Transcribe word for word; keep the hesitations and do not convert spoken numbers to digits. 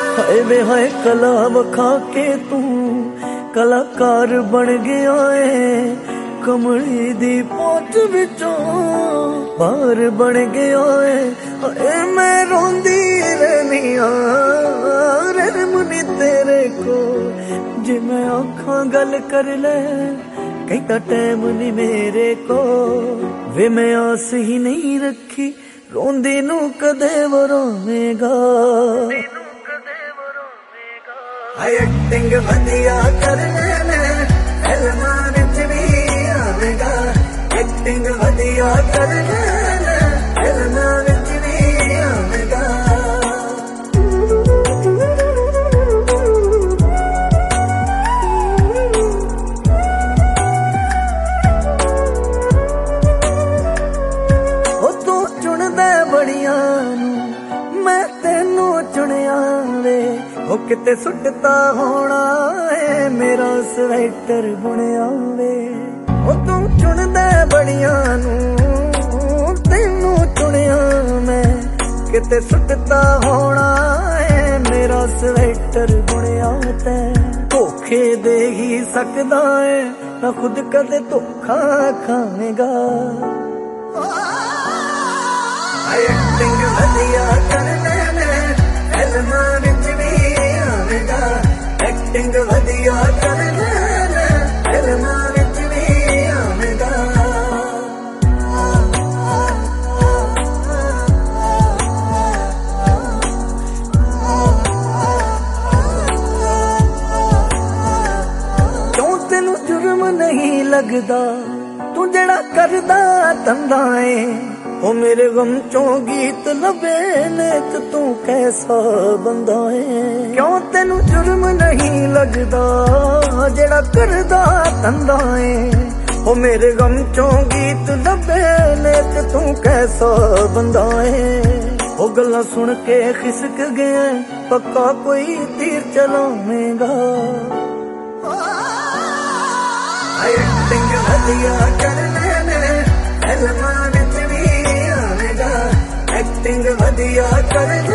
हाय वे हाय कला वखा के तू कलाकार बन गया है, कमली दी पहुंच विचों बाहर बन गया है। हाय मैं रोंदी रहनी रहमनी तेरे को, जे मैं आखां गल कर ले कहता टाइम नहीं मेरे को। वे मैं आस ही नहीं रखी रोंदी नू कदे वो रोवेगा। हाय एक्टिंग वधिया कर ले फिल्मां विच भी आवेगा, एक्टिंग वधिया कर ले फिल्मां विच भी आवेगा। ओ तू चुनदा बड़ियां मैं तेनू चुनिया वे, ओ किते सुटता होना है मेरा स्वेटर बुनिया वे। ओ तू चुनदा बड़ियां नू तेनू चुनिया मैं, किते सुटता होना है मेरा स्वेटर बुनिया तै। धोखे दे ही सकदा है ना खुद कदे धोखा खाएगा। एक्टिंग वधिया कर ले फिल्मां विच भी आवेगा, एक्टिंग वधिया कर ले फिल्मां विच भी आवेगा। क्यों तेनू जुर्म नहीं लगदा तू जेड़ा करदा धंधा है। ओ मेरे गम चों गीत लबे ने ते तू कैसा बंदा है। क्यों तेनू जुर्म नहीं लगदा जेड़ा करदा धंधा है। ओ मेरे गम चों गीत लबे ने ते तू कैसा बंदा है। ओ गल्लां सुन के खिसक गया पक्का कोई तीर चलावेगा। एक्टिंग वधिया कर ले फिल्मां विच भी आवेगा, एक्टिंग वधिया कर